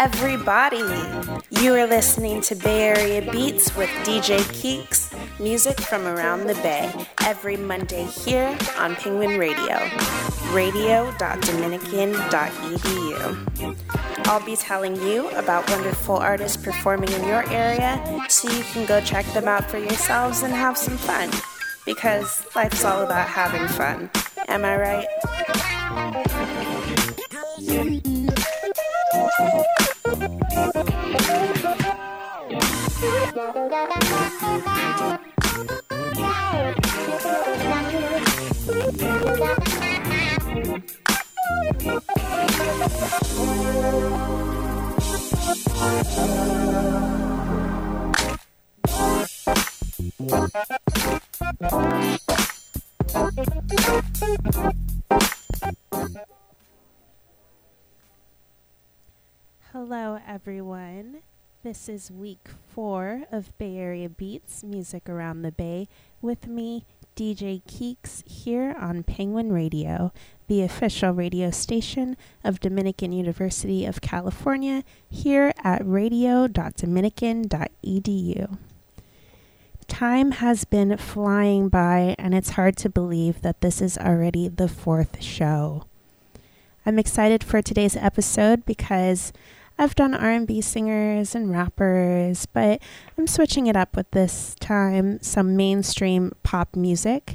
everybody! You are listening to Bay Area Beats with DJ Keeks, music from around the Bay, every Monday here on Penguin Radio, radio.dominican.edu. I'll be telling you about wonderful artists performing in your area so you can go check them out for yourselves and have some fun, because life's all about having fun. Am I right? Hello everyone, this is week 4 of Bay Area Beats, music around the Bay, with me, DJ Keeks, here on Penguin Radio, the official radio station of Dominican University of California, here at radio.dominican.edu. Time has been flying by, and it's hard to believe that this is already the 4th show. I'm excited for today's episode because I've done R&B singers and rappers, but I'm switching it up with this time some mainstream pop music.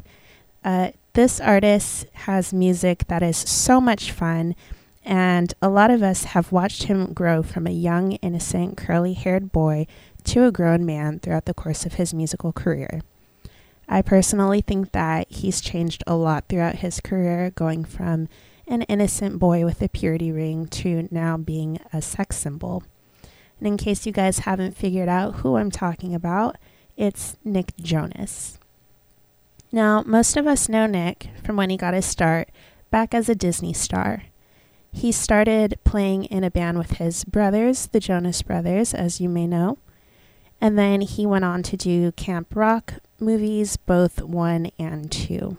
This artist has music that is so much fun, and a lot of us have watched him grow from a young, innocent, curly-haired boy to a grown man throughout the course of his musical career. I personally think that he's changed a lot throughout his career, going from an innocent boy with a purity ring to now being a sex symbol. And in case you guys haven't figured out who I'm talking about, it's Nick Jonas. Now, most of us know Nick from when he got his start back as a Disney star. He started playing in a band with his brothers, the Jonas Brothers, as you may know. And then he went on to do Camp Rock movies, both 1 and 2.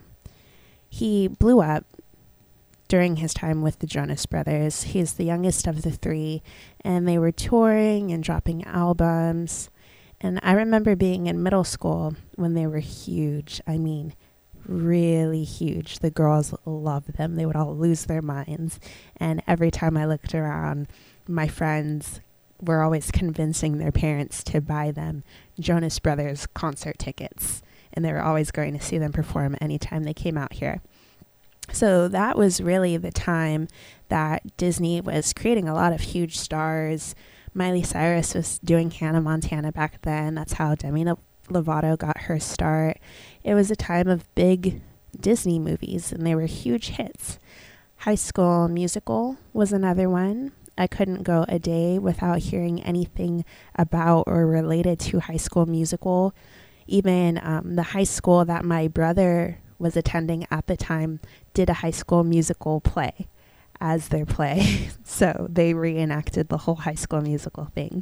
He blew up during his time with the Jonas Brothers. He's the youngest of the 3, and they were touring and dropping albums. And I remember being in middle school when they were huge. I mean, really huge. The girls loved them. They would all lose their minds. And every time I looked around, my friends were always convincing their parents to buy them Jonas Brothers concert tickets. And they were always going to see them perform anytime they came out here. So that was really the time that Disney was creating a lot of huge stars. Miley Cyrus was doing Hannah Montana back then. That's how Demi Lovato got her start. It was a time of big Disney movies, and they were huge hits. High School Musical was another one. I couldn't go a day without hearing anything about or related to High School Musical. Even the high school that my brother was attending at the time did a High School Musical play as their play. So they reenacted the whole High School Musical thing.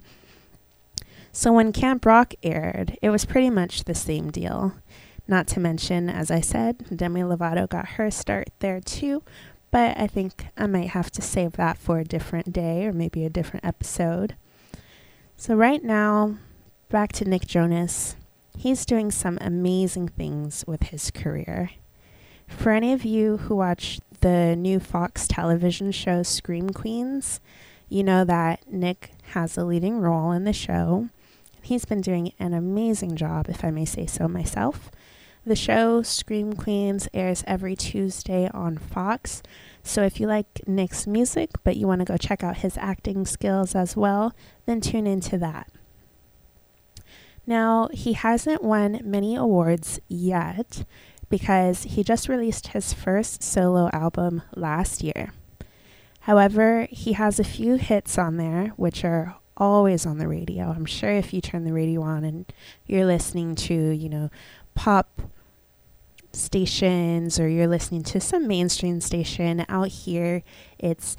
So when Camp Rock aired, it was pretty much the same deal. Not to mention, as I said, Demi Lovato got her start there too, but I think I might have to save that for a different day or maybe a different episode. So right now, back to Nick Jonas. He's doing some amazing things with his career. For any of you who watch the new Fox television show Scream Queens, you know that Nick has a leading role in the show. He's been doing an amazing job, if I may say so myself. The show Scream Queens airs every Tuesday on Fox, so if you like Nick's music but you want to go check out his acting skills as well, then tune into that. Now, he hasn't won many awards yet because he just released his first solo album last year. However, he has a few hits on there, which are always on the radio. I'm sure if you turn the radio on and you're listening to, pop stations or you're listening to some mainstream station out here, it's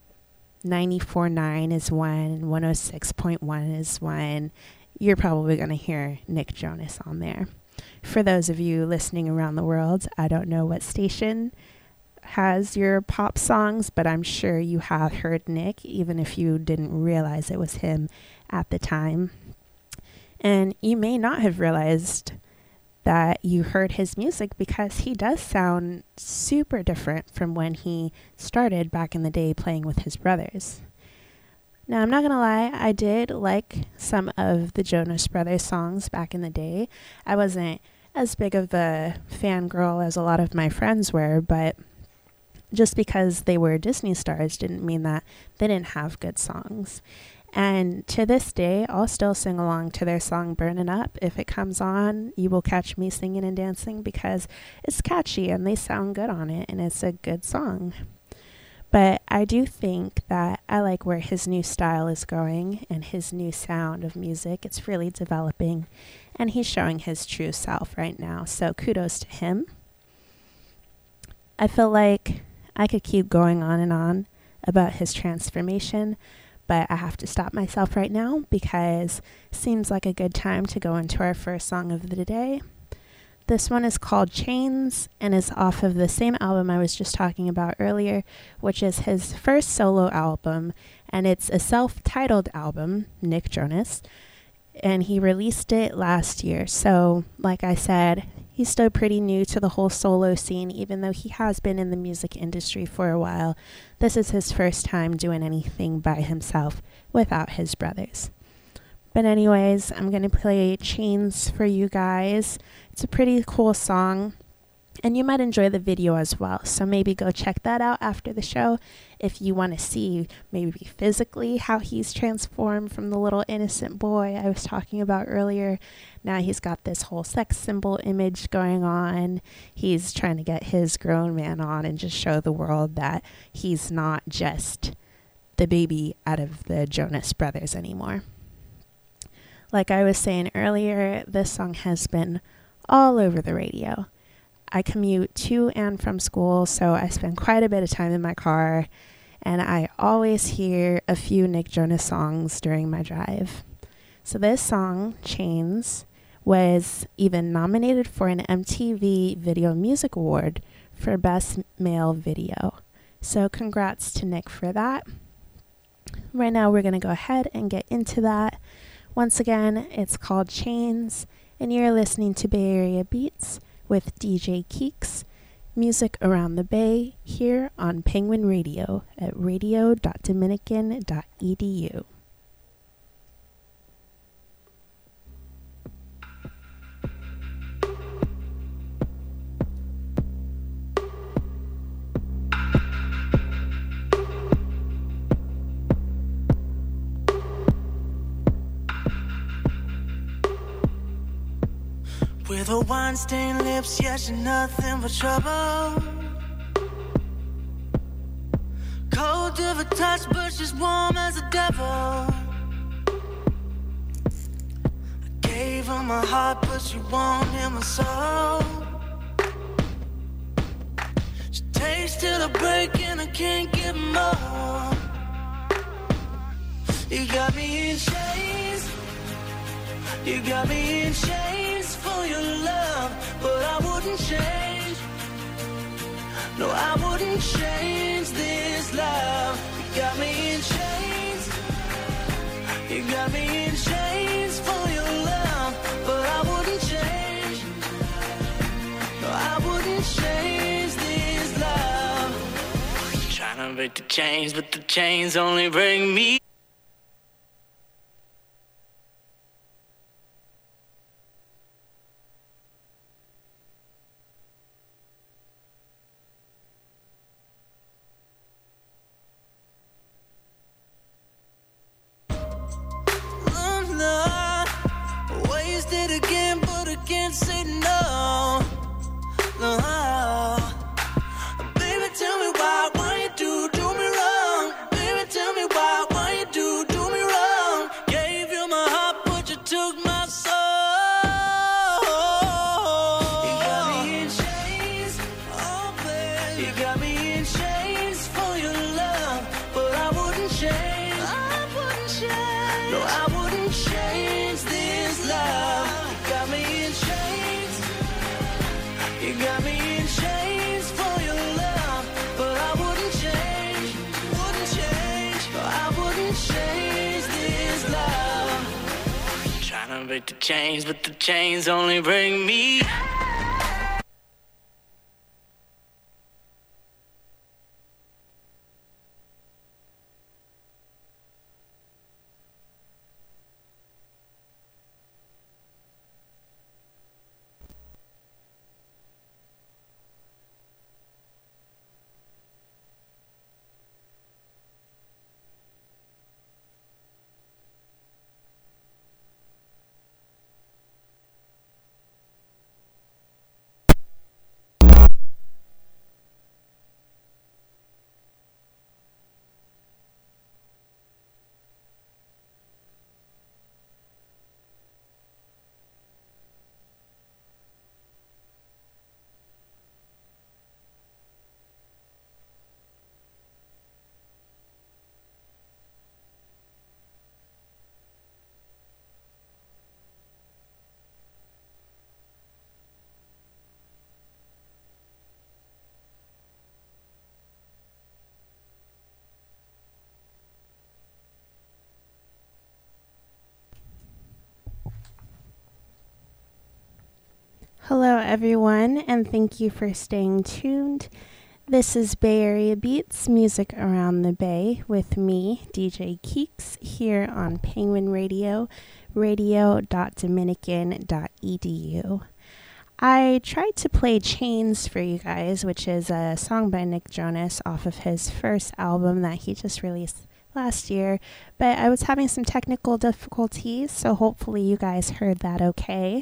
94.9 is one, 106.1 is one. You're probably going to hear Nick Jonas on there. For those of you listening around the world, I don't know what station has your pop songs, but I'm sure you have heard Nick, even if you didn't realize it was him at the time. And you may not have realized that you heard his music because he does sound super different from when he started back in the day playing with his brothers. Now, I'm not going to lie, I did like some of the Jonas Brothers songs back in the day. I wasn't as big of a fangirl as a lot of my friends were, but just because they were Disney stars didn't mean that they didn't have good songs. And to this day, I'll still sing along to their song Burnin' Up. If it comes on, you will catch me singing and dancing because it's catchy and they sound good on it and it's a good song. But I do think that I like where his new style is going and his new sound of music. It's really developing and he's showing his true self right now. So kudos to him. I feel like I could keep going on about his transformation, but I have to stop myself right now because it seems like a good time to go into our first song of the day. This one is called Chains and is off of the same album I was just talking about earlier, which is his first solo album, and it's a self-titled album, Nick Jonas, and he released it last year. So, like I said, he's still pretty new to the whole solo scene, even though he has been in the music industry for a while. This is his first time doing anything by himself without his brothers. But anyways, I'm going to play Chains for you guys. It's a pretty cool song, and you might enjoy the video as well. So maybe go check that out after the show if you want to see maybe physically how he's transformed from the little innocent boy I was talking about earlier. Now he's got this whole sex symbol image going on. He's trying to get his grown man on and just show the world that he's not just the baby out of the Jonas Brothers anymore. Like I was saying earlier, this song has been all over the radio. I commute to and from school, so I spend quite a bit of time in my car, and I always hear a few Nick Jonas songs during my drive. So this song, Chains, was even nominated for an MTV Video Music Award for Best Male Video. So congrats to Nick for that. Right now we're going to go ahead and get into that. Once again, it's called Chains, and you're listening to Bay Area Beats with DJ Keeks, music around the Bay, here on Penguin Radio at radio.dominican.edu. With her wine-stained lips, yeah, she's nothing but trouble. Cold to the touch, but she's warm as a devil. I gave her my heart, but she won't hear my soul. She takes till I break and I can't get more. You got me in chains. You got me in chains for your love, but I wouldn't change. No, I wouldn't change this love. You got me in chains. You got me in chains for your love, but I wouldn't change. No, I wouldn't change this love. Trying to break the chains, but the chains only break me. Baby, tell me why you do me wrong? Baby, tell me why you to break the chains, but the chains only break me. Hello, everyone, and thank you for staying tuned. This is Bay Area Beats, music around the Bay, with me, DJ Keeks, here on Penguin Radio, radio.dominican.edu. I tried to play Chains for you guys, which is a song by Nick Jonas off of his first album that he just released last year, but I was having some technical difficulties, so hopefully you guys heard that okay.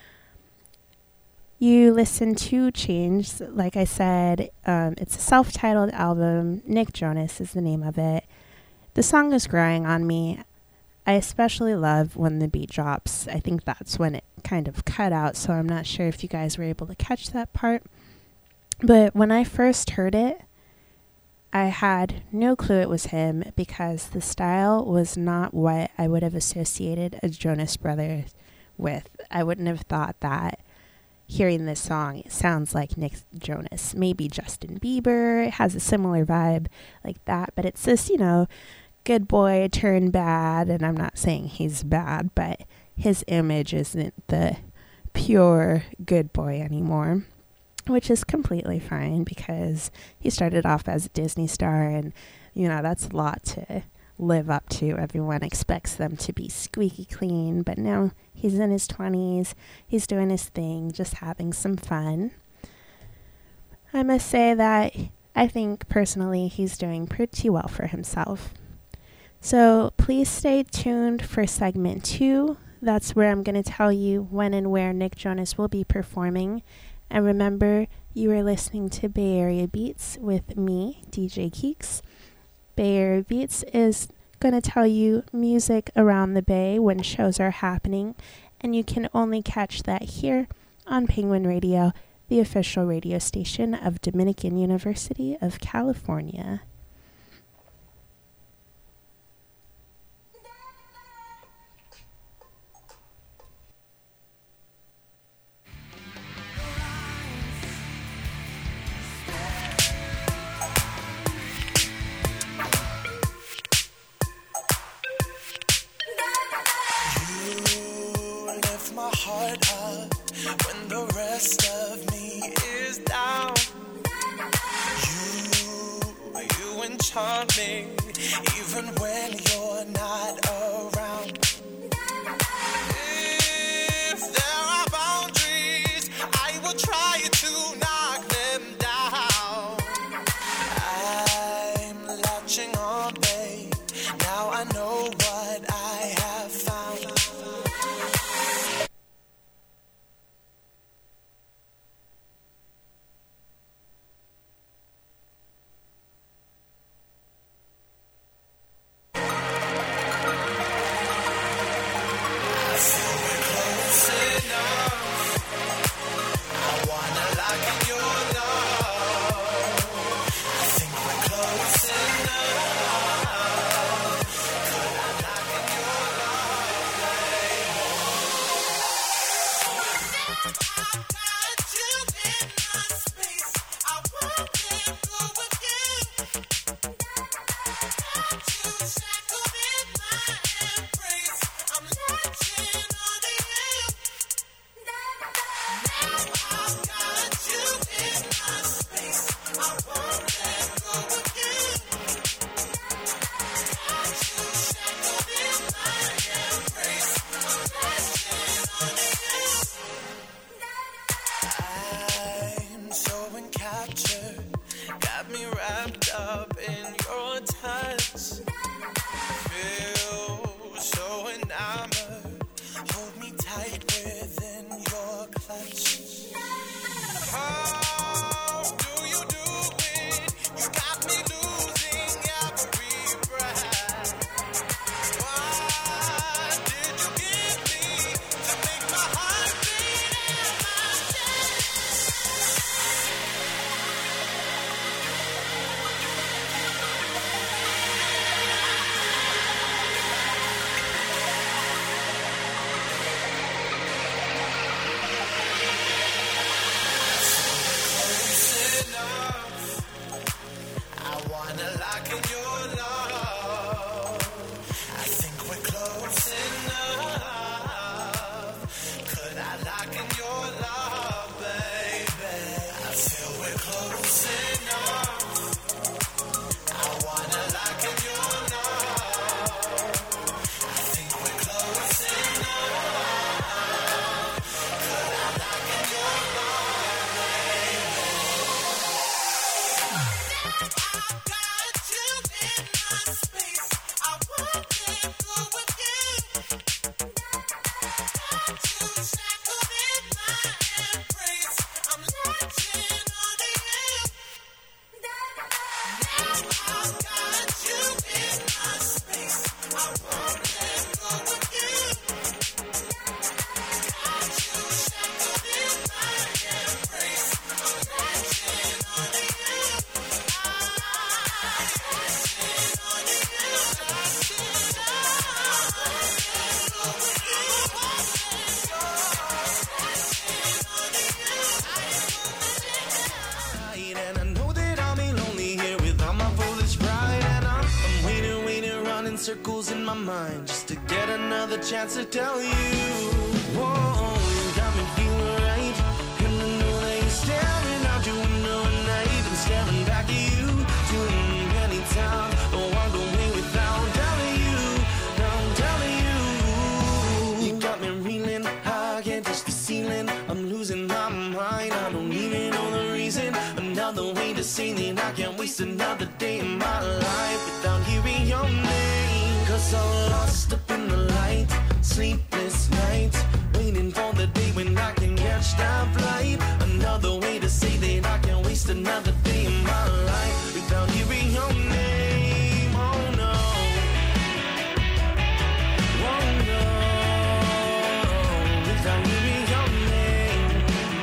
You listen to Chains, like I said, it's a self-titled album. Nick Jonas is the name of it. The song is growing on me. I especially love when the beat drops. I think that's when it kind of cut out, so I'm not sure if you guys were able to catch that part. But when I first heard it, I had no clue it was him because the style was not what I would have associated a Jonas Brothers with. I wouldn't have thought that. Hearing this song, it sounds like Nick Jonas, maybe Justin Bieber. It has a similar vibe like that, but it's this, good boy turned bad, and I'm not saying he's bad, but his image isn't the pure good boy anymore, which is completely fine because he started off as a Disney star, and, that's a lot to live up to. Everyone expects them to be squeaky clean, but now he's in his 20s, he's doing his thing, just having some fun. I must say that I think personally he's doing pretty well for himself. So please stay tuned for segment 2. That's where I'm going to tell you when and where Nick Jonas will be performing. And remember, you are listening to Bay Area Beats with me, DJ Keeks. Bay Area Beats is going to tell you music around the Bay when shows are happening, and you can only catch that here on Penguin Radio, the official radio station of Dominican University of California. When the rest of me is down, you enchant me, even when you're not around. If there are boundaries, I will try to knock them down. I'm latching on, babe. Now I know what I have found. wrapped up in your touch. Feel so enamored. Hold me tight within your clutch. How do you do it? You got me losing every breath. What did you give me to make my heart beat in my chest? Close enough. I wanna lock in your love. I think we're close enough. Could I lock in your love, baby? I feel we're close enough. I wanna lock in your love. I think we're close enough. Could I lock in your love, baby? I got you in my space. I want to go with you. Got you shackled in my embrace. I'm latching onto you. Now I got you in my space. I want to go with you. Got you shackled in my embrace. I'm latching onto you. And I know that I'll be lonely here without my foolish pride. And I'm waiting, running circles in my mind just to get another chance to tell you. Whoa, you got me feeling right. And I know that you're staring out your window at night. I'm staring back at you too many times. Don't walk away without telling you. Now I'm telling you. You got me reeling, I can't touch the ceiling. I'm losing my mind, I don't even know the reason. Another way to say that I can't waste another day in my life without hearing your name. Cause I'm lost up in the light, sleepless nights, waiting for the day when I can catch that flight. Another way to say that I can't waste another day in my life without hearing your name. Oh no. Oh no. Without hearing your name.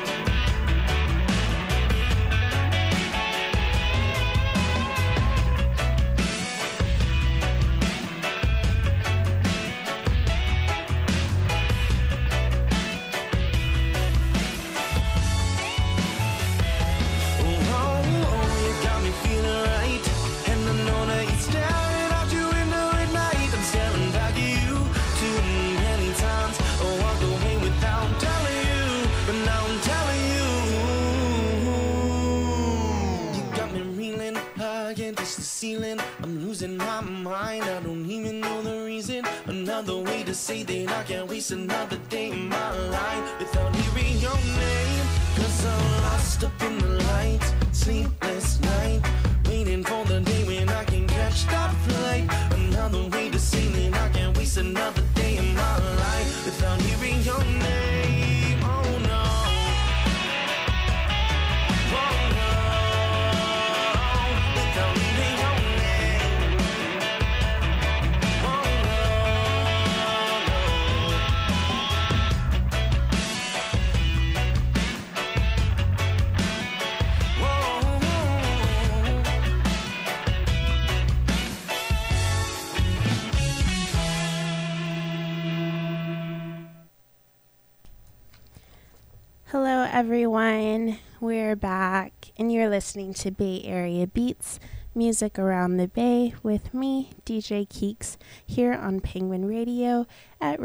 Ceiling, I'm losing my mind, I don't even know the reason. Another way to say that I can't waste another day in my life without hearing your name. Cause I'm lost up in the light, sleepless night, waiting for the day when I can catch that flight. Another way to say that I can't waste another day in my life without hearing your name. Oh no. Oh no. Without hearing your name. Oh no. Hello, everyone. We're back, and you're listening to Bay Area Beats, music around the Bay, with me, DJ Keeks, here on Penguin Radio at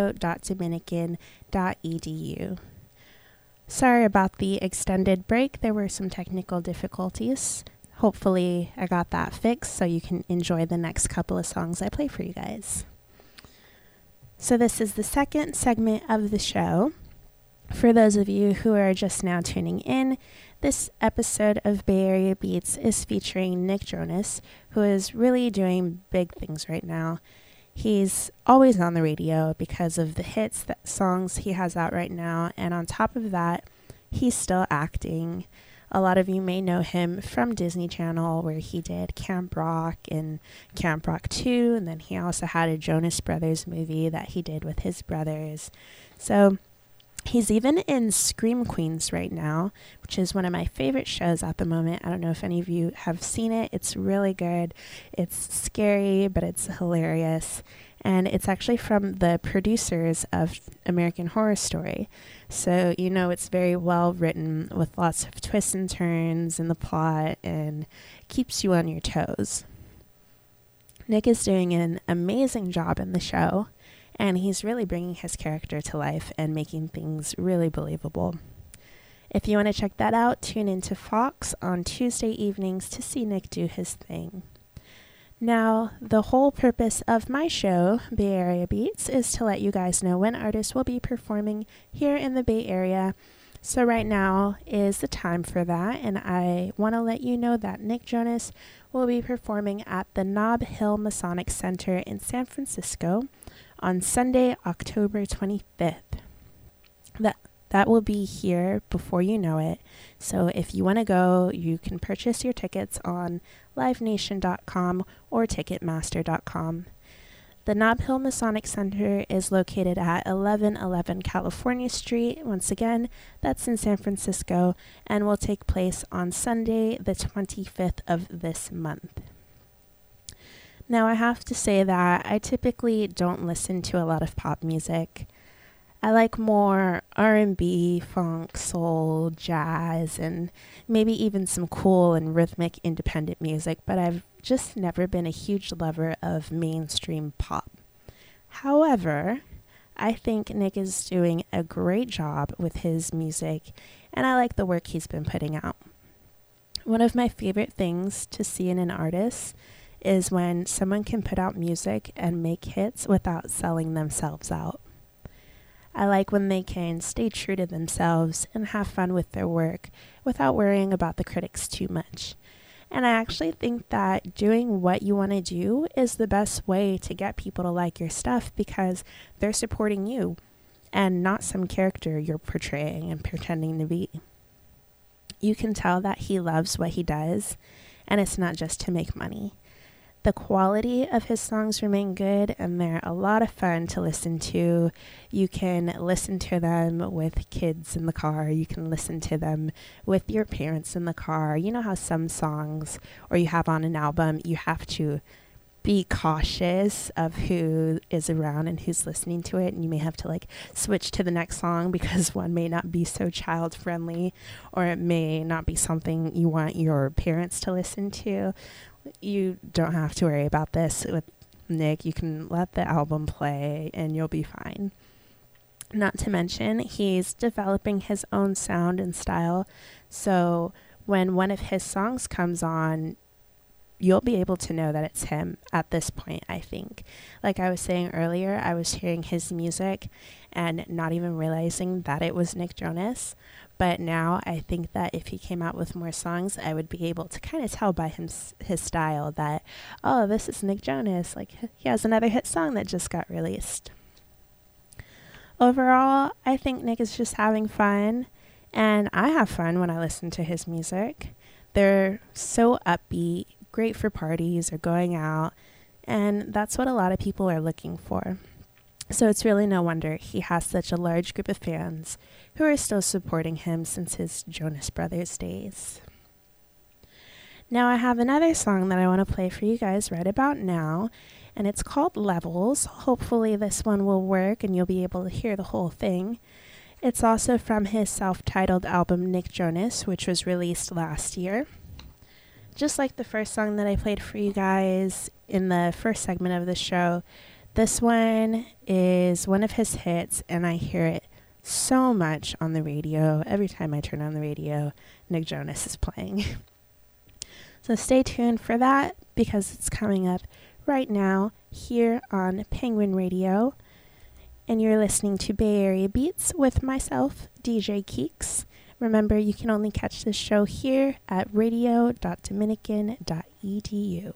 radio.dominican.edu. Sorry about the extended break. There were some technical difficulties. Hopefully, I got that fixed so you can enjoy the next couple of songs I play for you guys. So this is the second segment of the show. For those of you who are just now tuning in, this episode of Bay Area Beats is featuring Nick Jonas, who is really doing big things right now. He's always on the radio because of the hits, songs he has out right now, and on top of that, he's still acting. A lot of you may know him from Disney Channel, where he did Camp Rock and Camp Rock 2, and then he also had a Jonas Brothers movie that he did with his brothers. So he's even in Scream Queens right now, which is one of my favorite shows at the moment. I don't know if any of you have seen it. It's really good. It's scary, but it's hilarious. And it's actually from the producers of American Horror Story. So, you know, it's very well written with lots of twists and turns in the plot and keeps you on your toes. Nick is doing an amazing job in the show, and he's really bringing his character to life and making things really believable. If you want to check that out, tune into Fox on Tuesday evenings to see Nick do his thing. Now, the whole purpose of my show, Bay Area Beats, is to let you guys know when artists will be performing here in the Bay Area. So right now is the time for that, and I want to let you know that Nick Jonas will be performing at the Nob Hill Masonic Center in San Francisco on Sunday, October 25th. That will be here before you know it. So if you want to go, you can purchase your tickets on livenation.com or ticketmaster.com. The Nob Hill Masonic Center is located at 1111 California Street. Once again, that's in San Francisco, and will take place on Sunday, the 25th of this month. Now, I have to say that I typically don't listen to a lot of pop music. I like more R&B, funk, soul, jazz, and maybe even some cool and rhythmic independent music, but I've just never been a huge lover of mainstream pop. However, I think Nick is doing a great job with his music, and I like the work he's been putting out. One of my favorite things to see in an artist is when someone can put out music and make hits without selling themselves out. I like when they can stay true to themselves and have fun with their work without worrying about the critics too much. And I actually think that doing what you want to do is the best way to get people to like your stuff, because they're supporting you and not some character you're portraying and pretending to be. You can tell that he loves what he does, and it's not just to make money. The quality of his songs remain good, and they're a lot of fun to listen to. You can listen to them with kids in the car. You can listen to them with your parents in the car. You know how some songs, or you have on an album, you have to be cautious of who is around and who's listening to it, and you may have to switch to the next song because one may not be so child friendly, or it may not be something you want your parents to listen to. You don't have to worry about this with Nick. You can let the album play and you'll be fine. Not to mention, he's developing his own sound and style, so when one of his songs comes on, you'll be able to know that it's him at this point, I think. Like I was saying earlier, I was hearing his music and not even realizing that it was Nick Jonas. But now I think that if he came out with more songs, I would be able to kind of tell by his style that, oh, this is Nick Jonas. He has another hit song that just got released. Overall, I think Nick is just having fun, and I have fun when I listen to his music. They're so upbeat, great for parties or going out, and that's what a lot of people are looking for. So it's really no wonder he has such a large group of fans who are still supporting him since his Jonas Brothers days. Now I have another song that I want to play for you guys right about now, and it's called Levels. Hopefully this one will work and you'll be able to hear the whole thing. It's also from his self-titled album Nick Jonas, which was released last year. Just like the first song that I played for you guys in the first segment of the show, this one is one of his hits, and I hear it so much on the radio. Every time I turn on the radio, Nick Jonas is playing. So stay tuned for that, because it's coming up right now here on Penguin Radio. and you're listening to Bay Area Beats with myself, DJ Keeks. Remember, you can only catch this show here at radio.dominican.edu.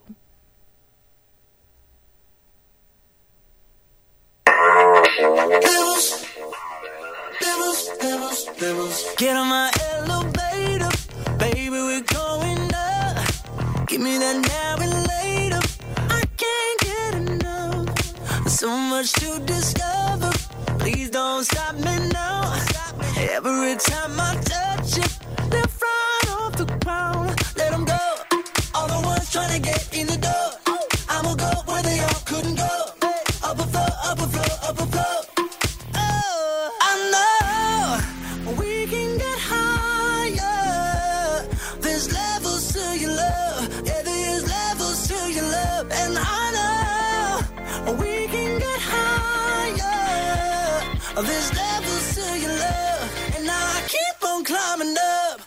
Get on my elevator, baby, we're going up. Give me that now and later. I can't get enough. So much to discover. Please don't stop me now. Every time I touch it, they're flying off the ground. Let them go. All the ones trying to get in the door. I'ma go where they all couldn't go. Up a floor, up a floor, up a floor. There's levels to your love, and now I keep on climbing up.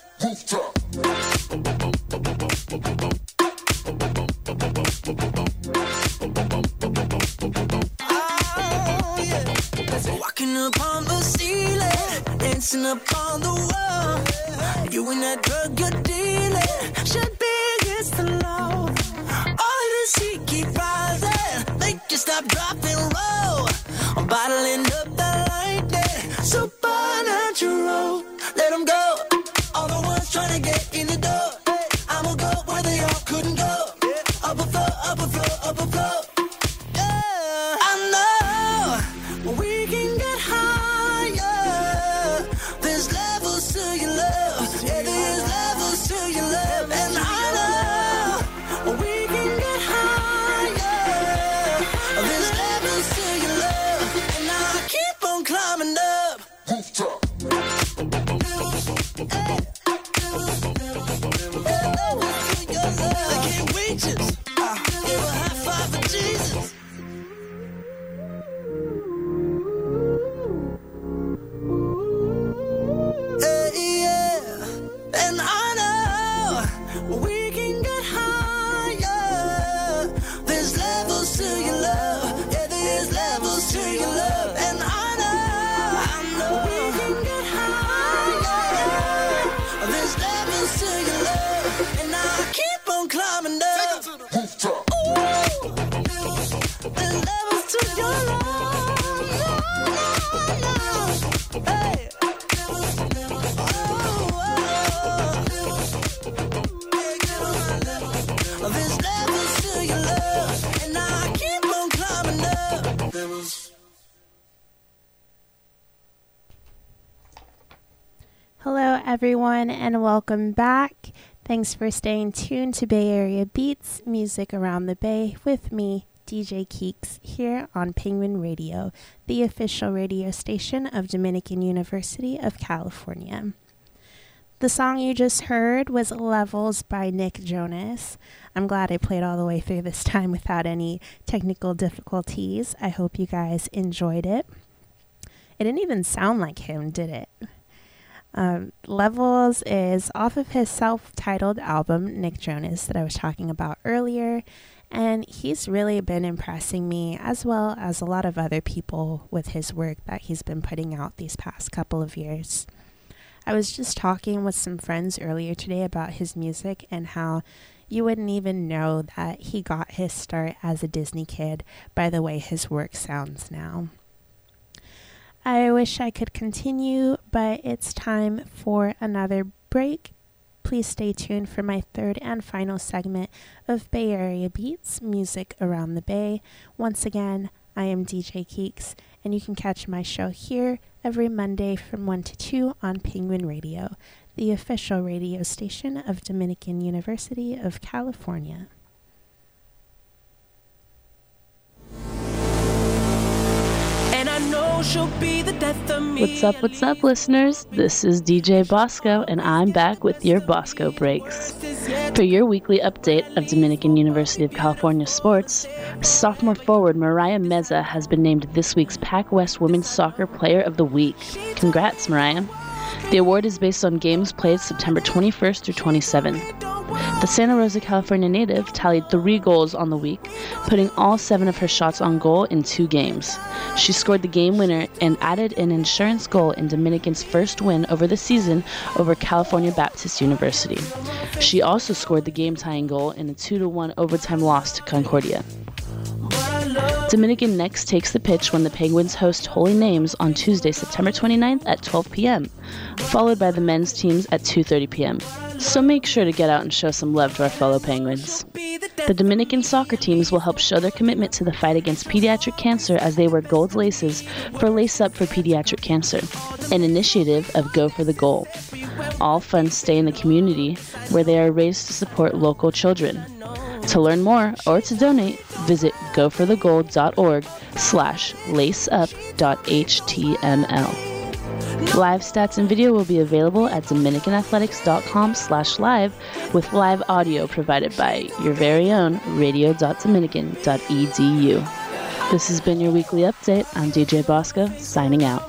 Oh, yeah. Walking upon the ceiling, dancing upon the wall. You and that drug you're dealing should be against the law. All this heat keep rising, make you stop, drop, and roll. I'm bottling up the supernatural. Let them go. All the ones trying to get in the door. I'ma go where they all couldn't go. Up a floor, up a floor, up a floor. Yeah, I know we can get higher. There's levels to your love. Yeah, there's levels to your love. And I know we can get higher. There's levels to your love. And I keep on climbing up. Hello, everyone, and welcome back. Thanks for staying tuned to Bay Area Beats, music around the Bay, with me, DJ Keeks, here on Penguin Radio, the official radio station of Dominican University of California. The song you just heard was Levels by Nick Jonas. I'm glad I played all the way through this time without any technical difficulties. I hope you guys enjoyed it. It didn't even sound like him, did it? Levels is off of his self-titled album, Nick Jonas, that I was talking about earlier, and he's really been impressing me, as well as a lot of other people, with his work that he's been putting out these past couple of years. I was just talking with some friends earlier today about his music and how you wouldn't even know that he got his start as a Disney kid by the way his work sounds now. I wish I could continue, but it's time for another break. Please stay tuned for my third and final segment of Bay Area Beats, music around the Bay. Once again, I am DJ Keeks, and you can catch my show here every Monday from 1 to 2 on Penguin Radio, the official radio station of Dominican University of California. What's up, listeners? This is DJ Bosco, and I'm back with your Bosco Breaks. For your weekly update of Dominican University of California sports, sophomore forward Mariah Meza has been named this week's Pac West Women's Soccer Player of the Week. Congrats, Mariah. The award is based on games played September 21st through 27th. The Santa Rosa, California native tallied 3 goals on the week, putting all 7 of her shots on goal in 2 games. She scored the game winner and added an insurance goal in Dominican's first win over the season over California Baptist University. She also scored the game-tying goal in a 2-1 overtime loss to Concordia. Dominican next takes the pitch when the Penguins host Holy Names on Tuesday, September 29th at 12 p.m., followed by the men's teams at 2:30 p.m. So make sure to get out and show some love to our fellow Penguins. The Dominican soccer teams will help show their commitment to the fight against pediatric cancer as they wear gold laces for Lace Up for Pediatric Cancer, an initiative of Go for the Goal. All funds stay in the community where they are raised to support local children. To learn more or to donate, visit goforthegol.org/laceup.html. Live stats and video will be available at dominicanathletics.com/live with live audio provided by your very own radio.dominican.edu. This has been your weekly update. I'm DJ Bosco, signing out.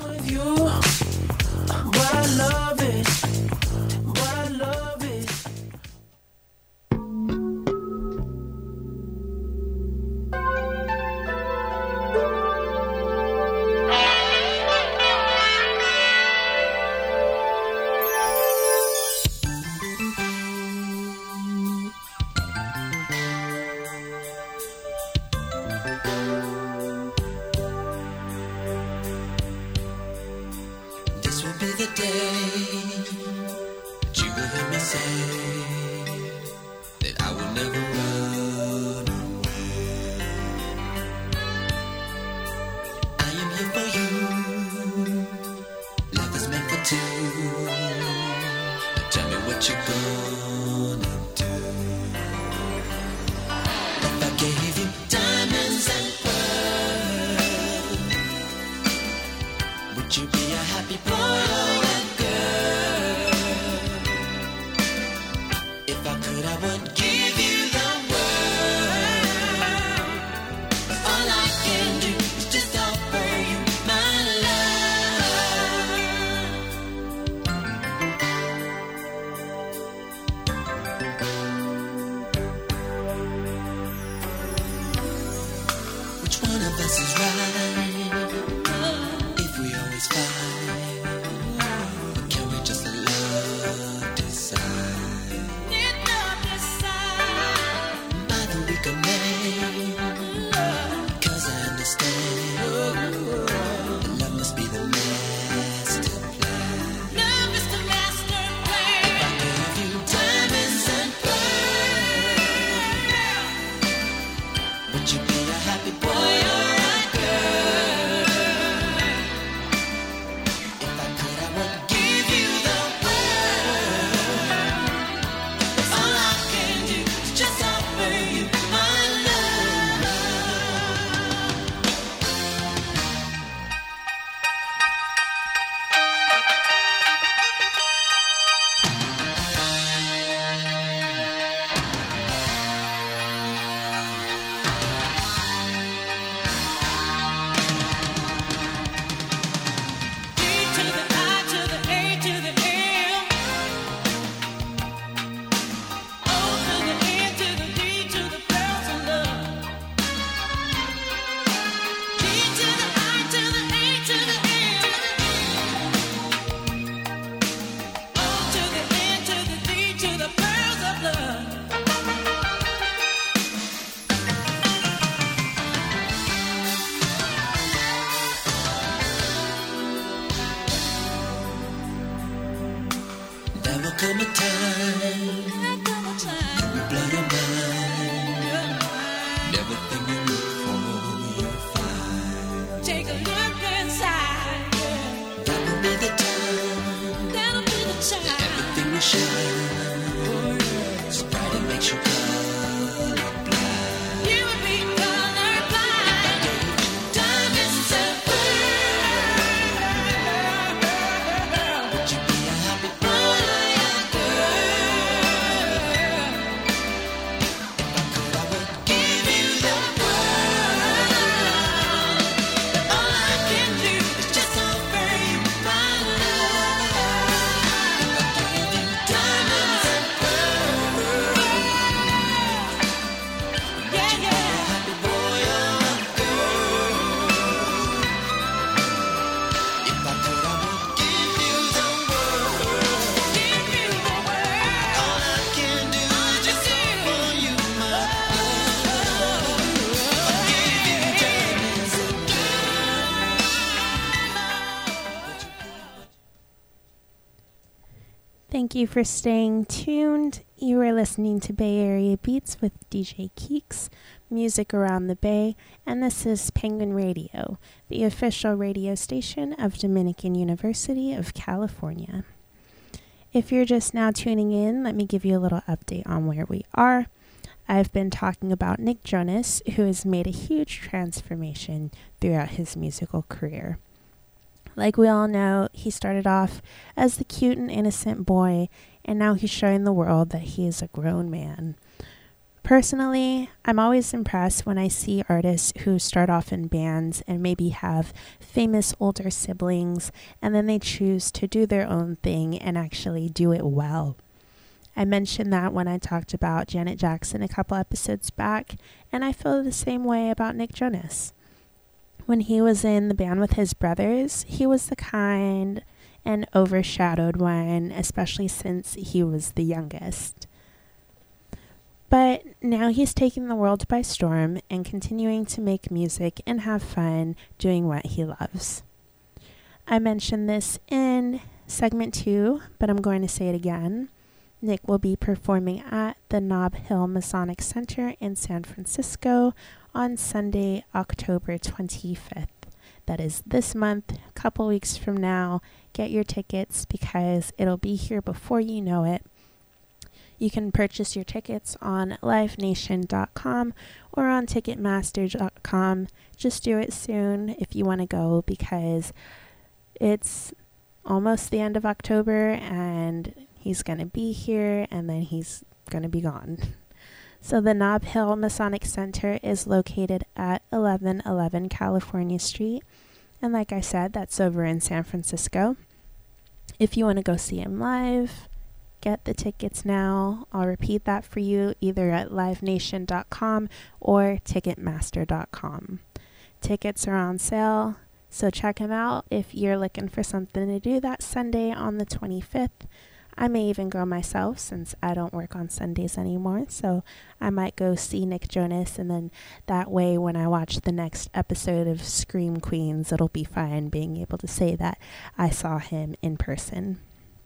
Give you the Thank you for staying tuned. You are listening to Bay Area Beats with DJ Keeks, music around the Bay, and this is Penguin Radio, the official radio station of Dominican University of California. If you're just now tuning in, let me give you a little update on where we are. I've been talking about Nick Jonas, who has made a huge transformation throughout his musical career. Like we all know, he started off as the cute and innocent boy, and now he's showing the world that he is a grown man. Personally, I'm always impressed when I see artists who start off in bands and maybe have famous older siblings, and then they choose to do their own thing and actually do it well. I mentioned that when I talked about Janet Jackson a couple episodes back, and I feel the same way about Nick Jonas. When he was in the band with his brothers, he was the kind and overshadowed one, especially since he was the youngest. But now he's taking the world by storm and continuing to make music and have fun doing what he loves. I mentioned this in segment 2, but I'm going to say it again. Nick will be performing at the Nob Hill Masonic Center in San Francisco on Sunday, October 25th. That is this month, a couple weeks from now. Get your tickets because it'll be here before you know it. You can purchase your tickets on livenation.com or on ticketmaster.com. Just do it soon if you want to go because it's almost the end of October and he's going to be here and then he's going to be gone. So the Nob Hill Masonic Center is located at 1111 California Street. And like I said, that's over in San Francisco. If you want to go see him live, get the tickets now. I'll repeat that for you either at livenation.com or ticketmaster.com. Tickets are on sale, so check him out if you're looking for something to do that Sunday on the 25th. I may even go myself since I don't work on Sundays anymore, so I might go see Nick Jonas, and then that way when I watch the next episode of Scream Queens, it'll be fine being able to say that I saw him in person.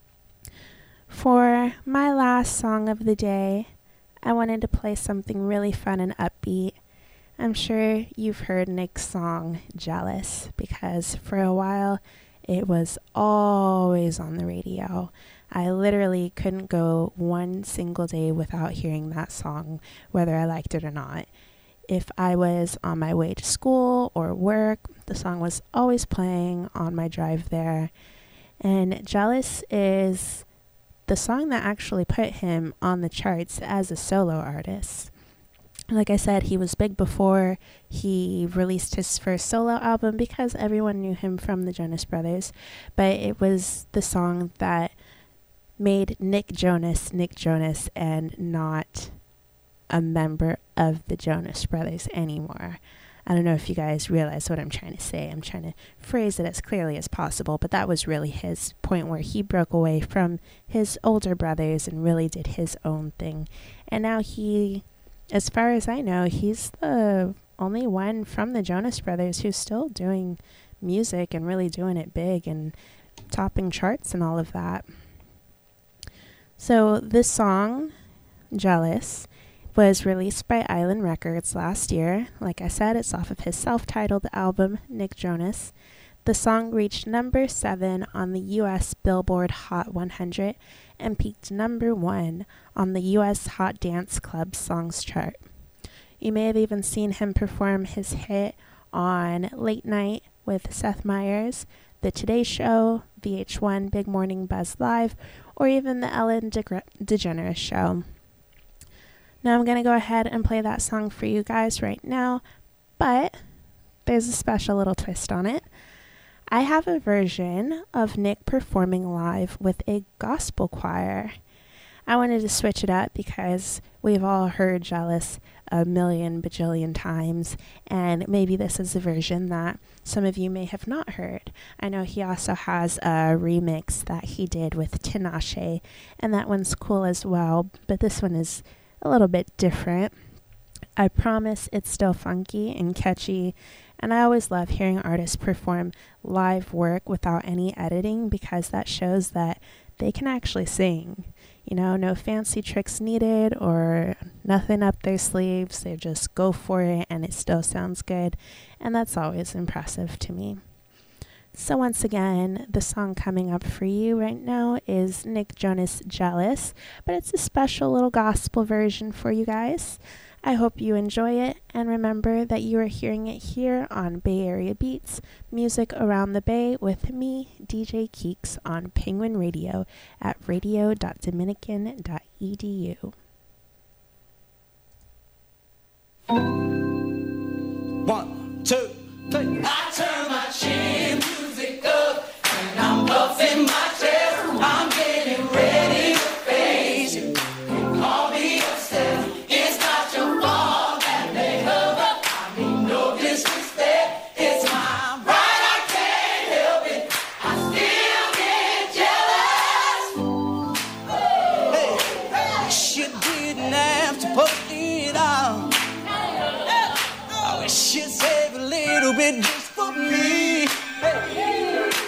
For my last song of the day, I wanted to play something really fun and upbeat. I'm sure you've heard Nick's song, Jealous, because for a while it was always on the radio. I literally couldn't go one single day without hearing that song, whether I liked it or not. If I was on my way to school or work, the song was always playing on my drive there. And Jealous is the song that actually put him on the charts as a solo artist. Like I said, he was big before he released his first solo album because everyone knew him from the Jonas Brothers, but it was the song that made Nick Jonas and not a member of the Jonas Brothers anymore. I don't know if you guys realize what I'm trying to say. I'm trying to phrase it as clearly as possible, but that was really his point where he broke away from his older brothers and really did his own thing. And now he, as far as I know, he's the only one from the Jonas Brothers who's still doing music and really doing it big and topping charts and all of that. So this song, Jealous, was released by Island Records last year. Like I said, it's off of his self-titled album, Nick Jonas. The song reached number 7 on the U.S. Billboard Hot 100 and peaked number 1 on the U.S. Hot Dance Club Songs chart. You may have even seen him perform his hit on Late Night with Seth Meyers, The Today Show, VH1 Big Morning Buzz Live, or even the Ellen DeGeneres Show. Now I'm going to go ahead and play that song for you guys right now, but there's a special little twist on it. I have a version of Nick performing live with a gospel choir. I wanted to switch it up because we've all heard Jealous a million bajillion times, and maybe this is a version that some of you may have not heard. I know he also has a remix that he did with Tinashe, and that one's cool as well, but this one is a little bit different. I promise it's still funky and catchy, and I always love hearing artists perform live work without any editing because that shows that they can actually sing. You know, no fancy tricks needed or nothing up their sleeves. They just go for it and it still sounds good. And that's always impressive to me. So once again, the song coming up for you right now is Nick Jonas' Jealous, but it's a special little gospel version for you guys. I hope you enjoy it, and remember that you are hearing it here on Bay Area Beats, music around the Bay with me, DJ Keeks, on Penguin Radio at radio.dominican.edu. 1, 2, 3. I turn my chin music up, and I'm puffing my chest. I'm getting ready to face you. Call me upstairs. It's not your fault that they hover. I mean no disrespect. It's my right. I can't help it. I still get jealous. Hey, wish you didn't have to put it on. I wish you'd save a little bit just for me. Hey.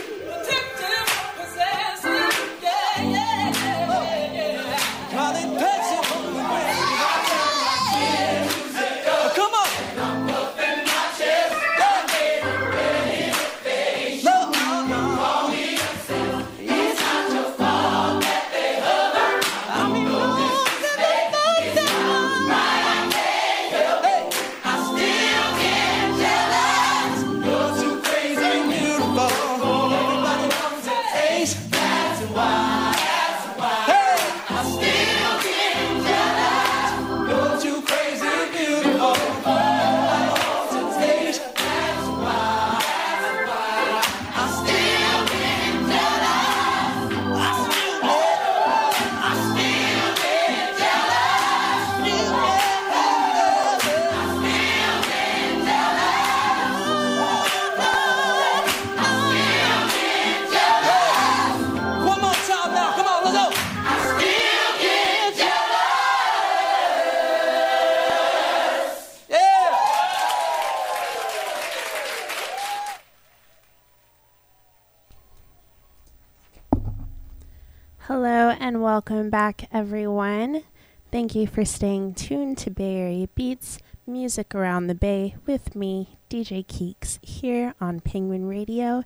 Hello and welcome back, everyone. Thank you for staying tuned to Bay Area Beats, music around the Bay with me, DJ Keeks, here on Penguin Radio,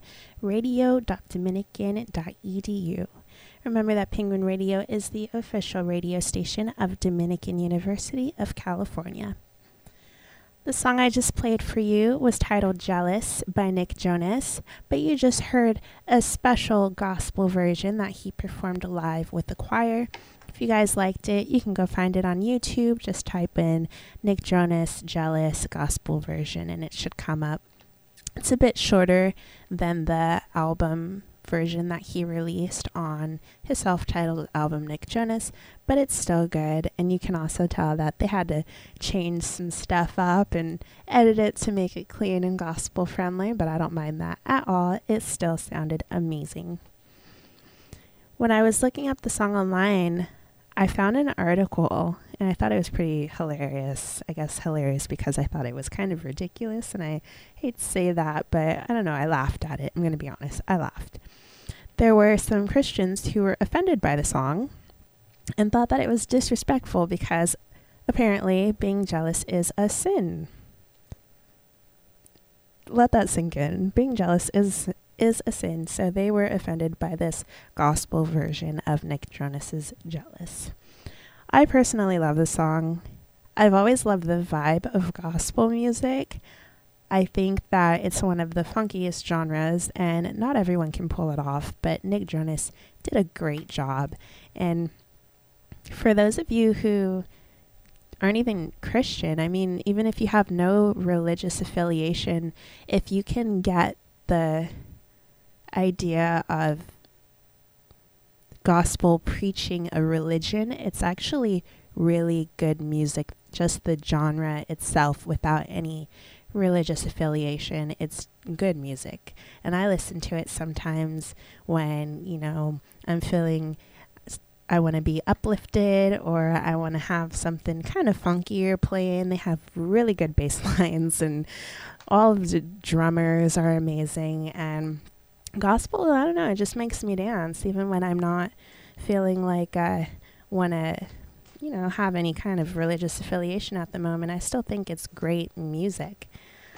radio.dominican.edu. Remember that Penguin Radio is the official radio station of Dominican University of California. The song I just played for you was titled Jealous by Nick Jonas, but you just heard a special gospel version that he performed live with the choir. If you guys liked it, you can go find it on YouTube. Just type in Nick Jonas Jealous gospel version and it should come up. It's a bit shorter than the album version that he released on his self-titled album Nick Jonas, but it's still good, and you can also tell that they had to change some stuff up and edit it to make it clean and gospel friendly, but I don't mind that at all. It still sounded amazing. When I was looking up the song online, I found an article and I thought it was pretty hilarious. I guess hilarious because I thought it was kind of ridiculous, and I hate to say that, but I don't know, I laughed at it. I'm going to be honest, I laughed. There were some Christians who were offended by the song and thought that it was disrespectful because apparently being jealous is a sin. Let that sink in. Being jealous is a sin, so they were offended by this gospel version of Nick Jonas's Jealous. I personally love the song. I've always loved the vibe of gospel music. I think that it's one of the funkiest genres, and not everyone can pull it off, but Nick Jonas did a great job. And for those of you who aren't even Christian, I mean, even if you have no religious affiliation, if you can get the idea of gospel preaching a religion, it's actually really good music, just the genre itself without any religious affiliation. It's good music, and I listen to it sometimes when, you know, I'm feeling I want to be uplifted or I want to have something kind of funkier playing. They have really good bass lines and all of the drummers are amazing, and gospel, I don't know, it just makes me dance even when I'm not feeling like I want to, have any kind of religious affiliation at the moment. I still think it's great music.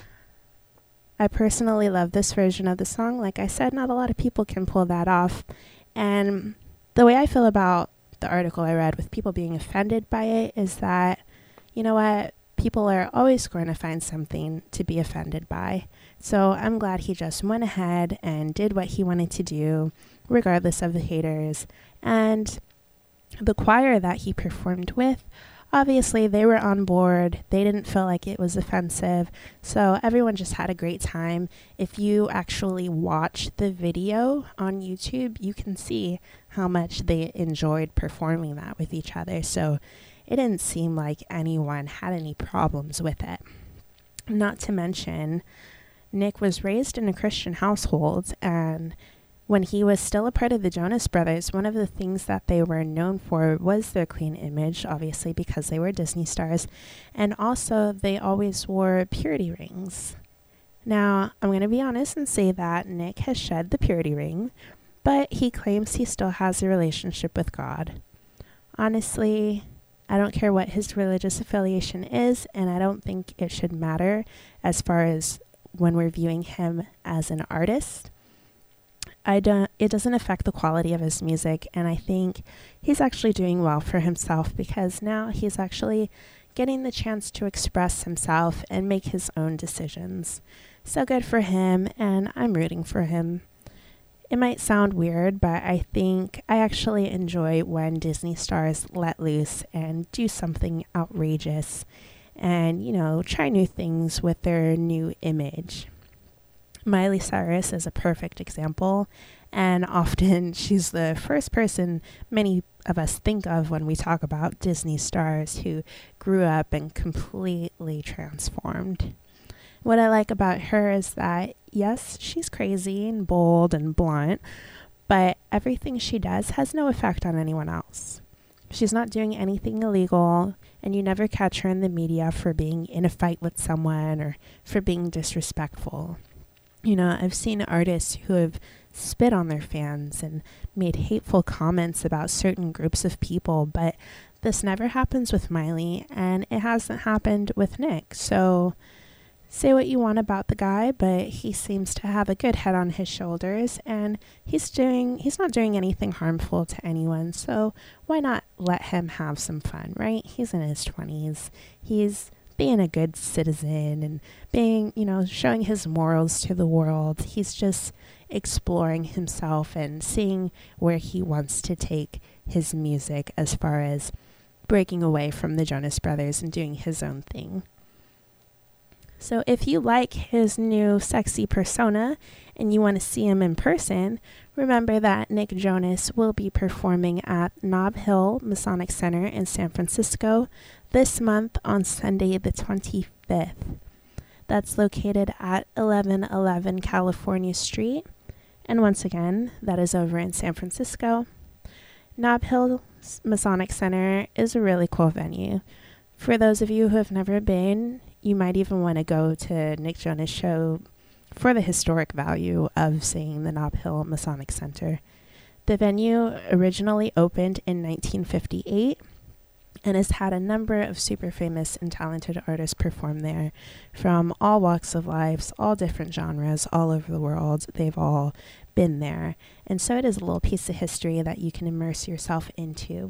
I personally love this version of the song. Like I said, not a lot of people can pull that off. And the way I feel about the article I read with people being offended by it is that, you know what, people are always going to find something to be offended by. So I'm glad he just went ahead and did what he wanted to do, regardless of the haters. And the choir that he performed with, obviously they were on board. They didn't feel like it was offensive. So everyone just had a great time. If you actually watch the video on YouTube, you can see how much they enjoyed performing that with each other. So it didn't seem like anyone had any problems with it. Not to mention, Nick was raised in a Christian household, and when he was still a part of the Jonas Brothers, one of the things that they were known for was their clean image, obviously because they were Disney stars, and also they always wore purity rings. Now, I'm going to be honest and say that Nick has shed the purity ring, but he claims he still has a relationship with God. Honestly, I don't care what his religious affiliation is, and I don't think it should matter as far as when we're viewing him as an artist. It doesn't affect the quality of his music, and I think he's actually doing well for himself because now he's actually getting the chance to express himself and make his own decisions. So good for him, and I'm rooting for him. It might sound weird, but I think I actually enjoy when Disney stars let loose and do something outrageous and, try new things with their new image. Miley Cyrus is a perfect example, and often she's the first person many of us think of when we talk about Disney stars who grew up and completely transformed. What I like about her is that, yes, she's crazy and bold and blunt, but everything she does has no effect on anyone else. She's not doing anything illegal, and you never catch her in the media for being in a fight with someone or for being disrespectful. I've seen artists who have spit on their fans and made hateful comments about certain groups of people, but this never happens with Miley, and it hasn't happened with Nick. So say what you want about the guy, but he seems to have a good head on his shoulders, and he's not doing anything harmful to anyone. So why not let him have some fun, right? He's in his 20s. He's being a good citizen and being, showing his morals to the world. He's just exploring himself and seeing where he wants to take his music as far as breaking away from the Jonas Brothers and doing his own thing. So if you like his new sexy persona and you want to see him in person, remember that Nick Jonas will be performing at Nob Hill Masonic Center in San Francisco this month on Sunday the 25th. That's located at 1111 California Street. And once again, that is over in San Francisco. Nob Hill Masonic Center is a really cool venue. For those of you who have never been, you might even want to go to Nick Jonas' show for the historic value of seeing the Nob Hill Masonic Center. The venue originally opened in 1958 and has had a number of super famous and talented artists perform there from all walks of life, all different genres, all over the world. They've all been there. And so it is a little piece of history that you can immerse yourself into.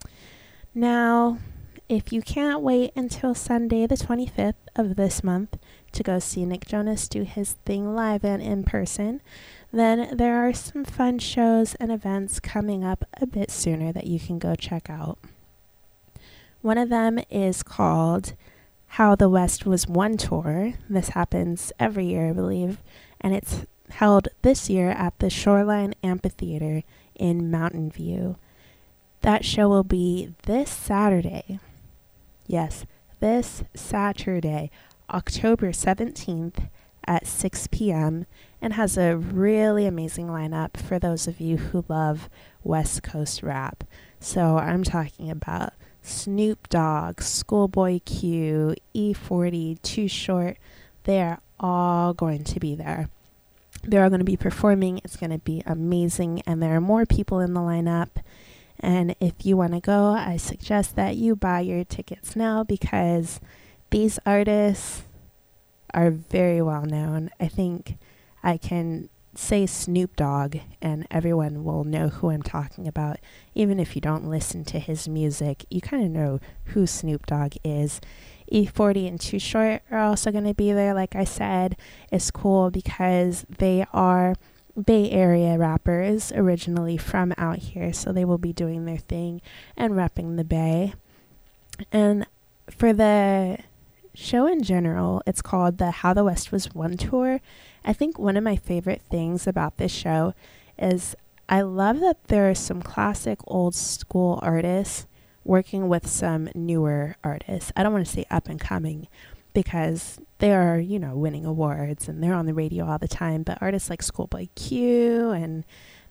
Now, if you can't wait until Sunday the 25th of this month to go see Nick Jonas do his thing live and in person, then there are some fun shows and events coming up a bit sooner that you can go check out. One of them is called How the West Was Won Tour. This happens every year, I believe, and it's held this year at the Shoreline Amphitheater in Mountain View. That show will be this Saturday. Yes, this Saturday, October 17th at 6 p.m. and has a really amazing lineup for those of you who love West Coast rap. So I'm talking about Snoop Dogg, Schoolboy Q, E40, Too Short. They are all going to be there. They're all going to be performing. It's going to be amazing, and there are more people in the lineup. And if you want to go, I suggest that you buy your tickets now because these artists are very well known. I think I can say Snoop Dogg and everyone will know who I'm talking about. Even if you don't listen to his music, you kind of know who Snoop Dogg is. E40 and Too Short are also going to be there. Like I said, it's cool because they are Bay Area rappers originally from out here, so they will be doing their thing and repping the Bay. And for the show in general, it's called the How the West Was Won tour. I think one of my favorite things about this show is I love that there are some classic old school artists working with some newer artists. I don't want to say up and coming because they are, winning awards and they're on the radio all the time. But artists like Schoolboy Q and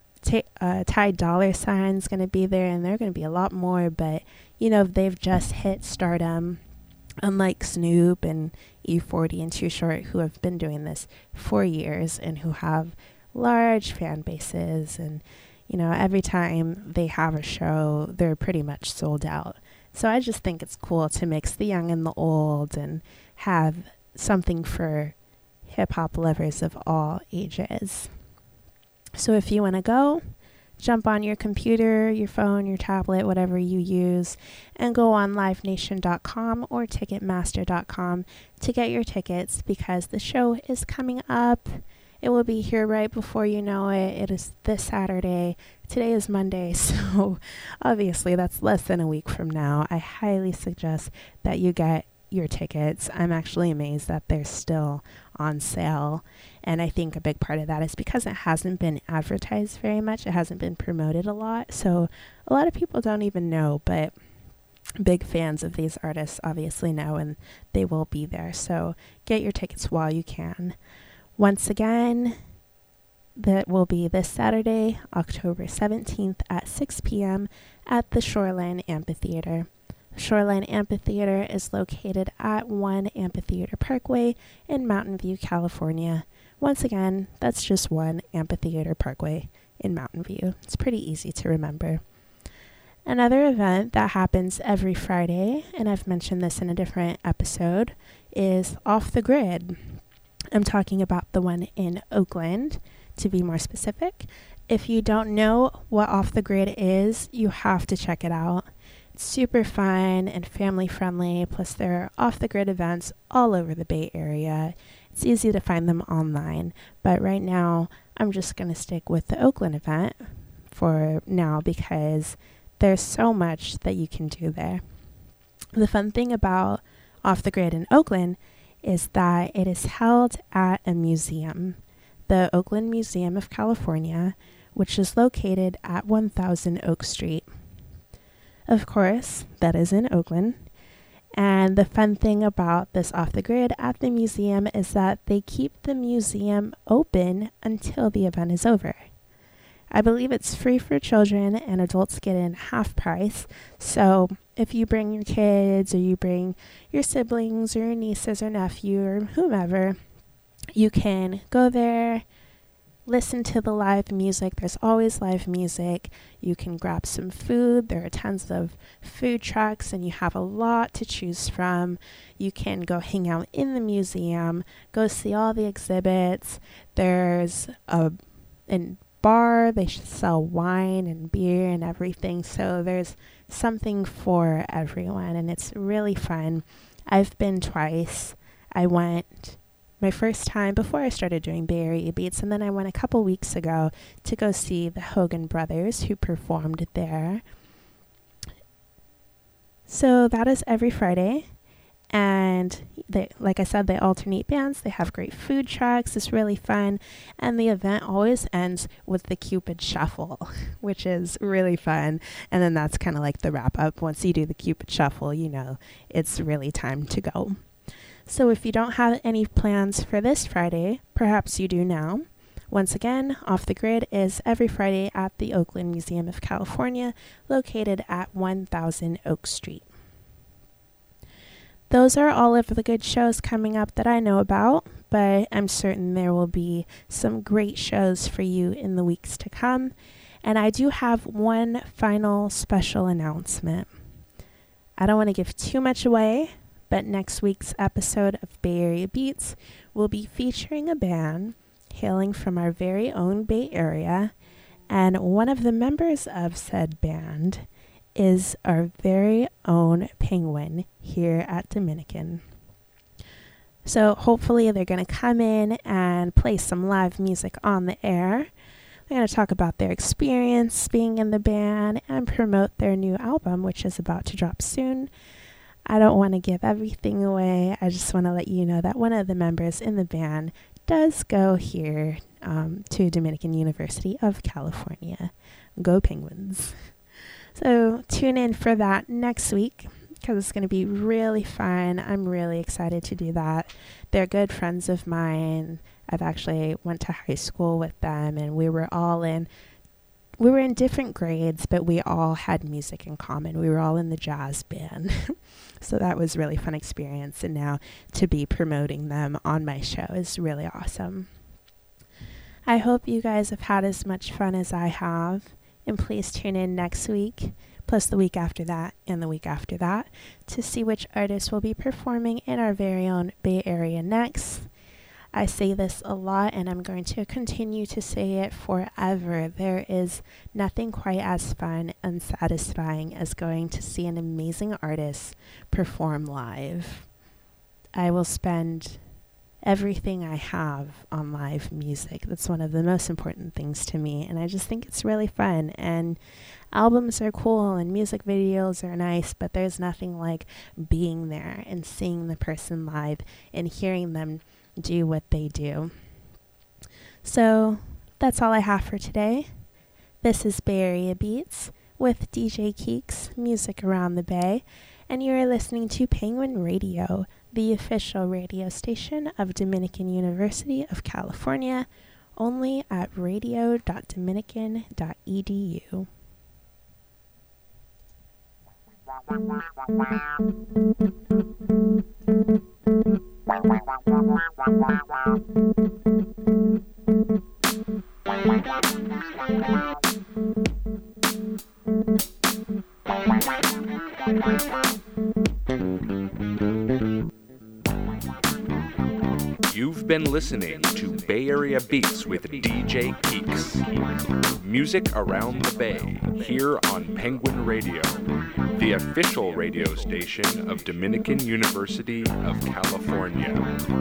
Ty Dolla $ign's going to be there, and there are going to be a lot more. But, they've just hit stardom, unlike Snoop and E40 and Too Short, who have been doing this for years and who have large fan bases. And, every time they have a show, they're pretty much sold out. So I just think it's cool to mix the young and the old and have something for hip-hop lovers of all ages. So if you want to go, jump on your computer, your phone, your tablet, whatever you use, and go on livenation.com or ticketmaster.com to get your tickets because the show is coming up. It will be here right before you know it. It is this Saturday. Today is Monday, so obviously that's less than a week from now. I highly suggest that you get your tickets. I'm actually amazed that they're still on sale. And I think a big part of that is because it hasn't been advertised very much. It hasn't been promoted a lot. So a lot of people don't even know, but big fans of these artists obviously know, and they will be there. So get your tickets while you can. Once again, that will be this Saturday, October 17th at 6 p.m. at the Shoreline Amphitheater. Shoreline Amphitheater is located at 1 Amphitheater Parkway in Mountain View, California. Once again, that's just 1 Amphitheater Parkway in Mountain View. It's pretty easy to remember. Another event that happens every Friday, and I've mentioned this in a different episode, is Off the Grid. I'm talking about the one in Oakland, to be more specific. If you don't know what Off the Grid is, you have to check it out. It's super fun and family friendly, plus there are Off the Grid events all over the Bay Area. It's easy to find them online, but right now I'm just going to stick with the Oakland event for now because there's so much that you can do there. The fun thing about Off the Grid in Oakland is that it is held at a museum, the Oakland Museum of California, which is located at 1000 Oak Street. Of course, that is in Oakland. And the fun thing about this Off the Grid at the museum is that they keep the museum open until the event is over. I believe it's free for children and adults get in half price. So if you bring your kids or you bring your siblings or your nieces or nephew or whomever, you can go there, listen to the live music. There's always live music. You can grab some food. There are tons of food trucks and you have a lot to choose from. You can go hang out in the museum, go see all the exhibits. There's a bar. They sell wine and beer and everything. So there's something for everyone and it's really fun. I've been twice. I went my first time before I started doing Bay Area Beats, and then I went a couple weeks ago to go see the Hogan Brothers who performed there. So that is every Friday. And like I said, they alternate bands. They have great food trucks. It's really fun. And the event always ends with the Cupid Shuffle, which is really fun. And then that's kind of like the wrap up. Once you do the Cupid Shuffle, it's really time to go. So if you don't have any plans for this Friday, perhaps you do now. Once again, Off the Grid is every Friday at the Oakland Museum of California, located at 1000 Oak Street. Those are all of the good shows coming up that I know about, but I'm certain there will be some great shows for you in the weeks to come. And I do have one final special announcement. I don't want to give too much away, but next week's episode of Bay Area Beats will be featuring a band hailing from our very own Bay Area, and one of the members of said band is our very own Penguin here at Dominican. So hopefully they're going to come in and play some live music on the air. They're going to talk about their experience being in the band and promote their new album, which is about to drop soon. I don't want to give everything away. I just want to let you know that one of the members in the band does go here to Dominican University of California. Go Penguins. So tune in for that next week because it's going to be really fun. I'm really excited to do that. They're good friends of mine. I've actually went to high school with them, and we were in different grades, but we all had music in common. We were all in the jazz band. So that was a really fun experience, and now to be promoting them on my show is really awesome. I hope you guys have had as much fun as I have, and please tune in next week, plus the week after that and the week after that, to see which artists will be performing in our very own Bay Area next. I say this a lot, and I'm going to continue to say it forever. There is nothing quite as fun and satisfying as going to see an amazing artist perform live. I will spend everything I have on live music. That's one of the most important things to me, and I just think it's really fun. And albums are cool and music videos are nice, but there's nothing like being there and seeing the person live and hearing them do what they do. So that's all I have for today. This is Bay Area Beats with DJ Keeks, music around the Bay, and you are listening to Penguin Radio, the official radio station of Dominican University of California, only at radio.dominican.edu. You've been listening to Bay Area Beats with DJ Keeks. Music around the Bay, here on Penguin Radio, the official radio station of Dominican University of California.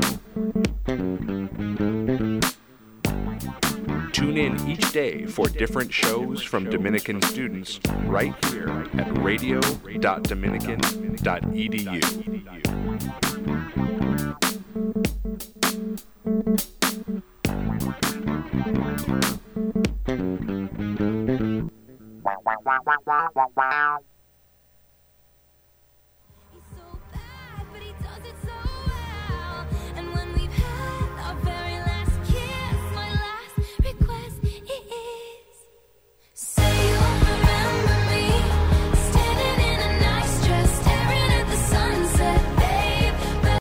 Tune in each day for different shows from Dominican students right here at radio.dominican.edu.